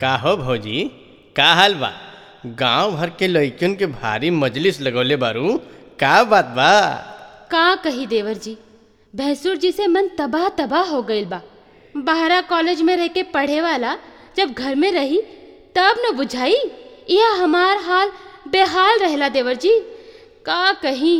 का हो भौजी, का हाल बा? गांव भर के लइकन के भारी मजलिस लगौले बारू, का बात बा? का कही देवर जी, भैंसुर जी से मन तबाह तबाह हो गईल बा। बाहरा कॉलेज में रह के पढ़े वाला जब घर में रही तब न बुझाई, यह हमार हाल बेहाल रहला देवर जी, का कही।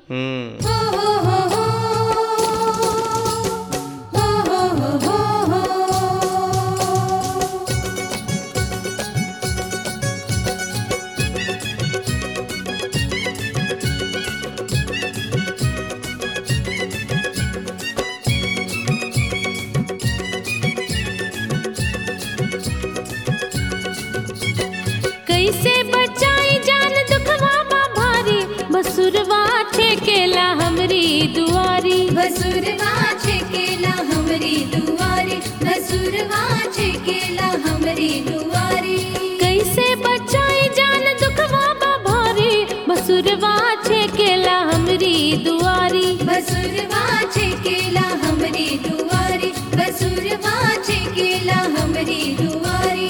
कैसे बचाई जान दुखवा बा भारी, बसुरवा छेकेला हमरी दुआरी, बसुरवा छेकेला हमरी दुआरी, बसुरवा छेकेला हमरी दुआरी। कैसे बचाई जान दुखवा बा भारी, बसुरवा छेकेला हमरी दुआरी, बसुरवा छेकेला हमरी दुआरी, बसुरवा छेकेला हमरी दुआरी।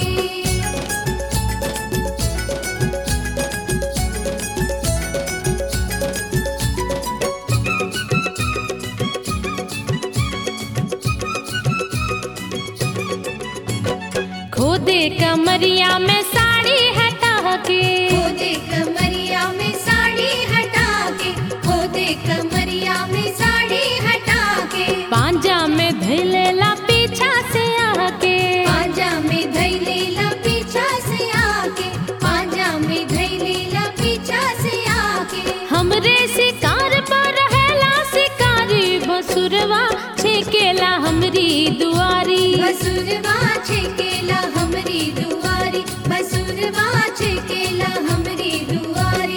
खोदे कमरिया में साड़ी हटा के, खोदे कमरिया में साड़ी हटा के, खोदे कमरिया में साड़ी हटा के, पांजा में धैलेला पीछा से आके, पांजा में धैलेला पीछा से आके, पांजा में धैलेला पीछा से आके। हमरे शिकार पर रहेला शिकारी, बसुरवा छेकेला हमरी दुआरी, बसुरवा छेकेला हमरी दुआरी, बसुरवा छेकेला हमरी दुआरी।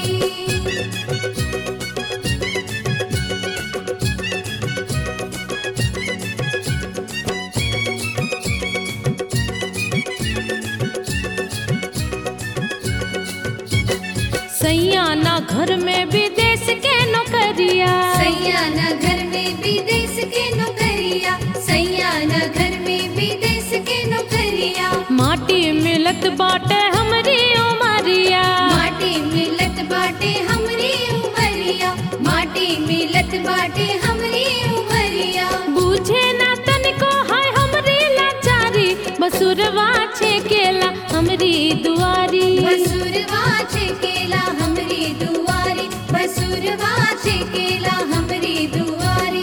सैयाना घर में विदेश के नौकरिया, सैयाना घर में विदेश के नौकरिया, सैयाना घर में विदेश के नौकरिया। माटी मिलत बाटे हमरी उमरिया, माटी मिलत बाटे हमरी उमरिया, माटी मिलत बाटे हमरी उमरिया। बूझे ना तनिको है हमरी लाचारी, बसुरवा छेकेला हमरी दुआरी, बसुरवा छेकेला हमरी दुआरी, बसुरवा छेकेला हमरी दुआरी।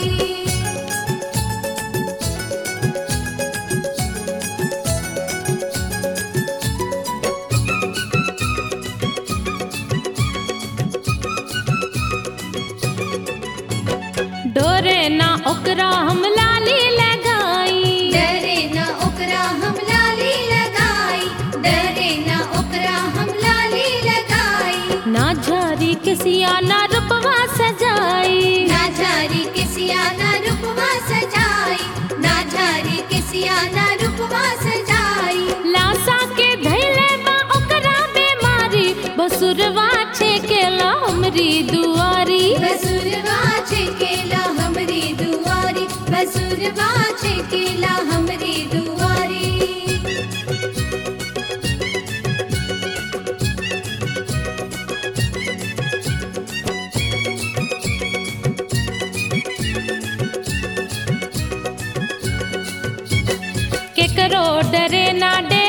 डोरे ना ओकरा हम लाली लगाई, डरे ना ओकरा हम लाली लगाई, डरे ना ओकरा हम लाली लगाई। ना झारी किसिया ना रूपवा सजाई, ना झारी किसिया ना रूपवा सजाई, ना झारी किसिया ना रूपवा सजाई। लासा के धैले बा ओकरा बेमारी, बसुरवा छेकेला हमरी दुआरी, बसुरवा छेकेला हमरी दुआरी, बसुरवा छेकेला हमरी दुआरी। केकरो डरे ना